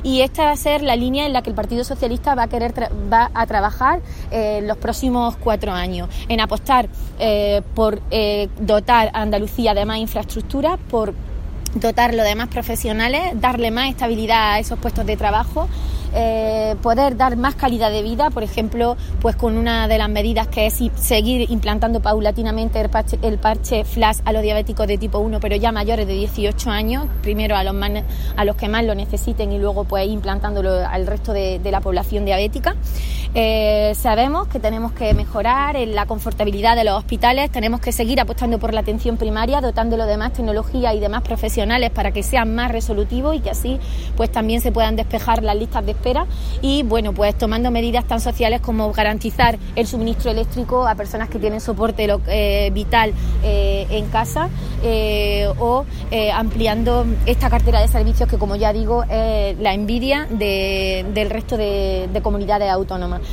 y esta va a ser la línea en la que el Partido Socialista va a trabajar los próximos 4 años, en apostar por dotar a Andalucía de más infraestructura, por dotarlo de más profesionales, darle más estabilidad a esos puestos de trabajo, poder dar más calidad de vida, por ejemplo, pues con una de las medidas que es seguir implantando paulatinamente el parche flash a los diabéticos de tipo 1, pero ya mayores de 18 años, primero a los que más lo necesiten y luego pues implantándolo al resto de la población diabética. Sabemos que tenemos que mejorar en la confortabilidad de los hospitales, tenemos que seguir apostando por la atención primaria, dotándolo de más tecnología y de más profesionales para que sean más resolutivos y que así pues también se puedan despejar las listas de espera y bueno, pues tomando medidas tan sociales como garantizar el suministro eléctrico a personas que tienen soporte vital en casa o ampliando esta cartera de servicios que, como ya digo, es la envidia del resto de comunidades autónomas.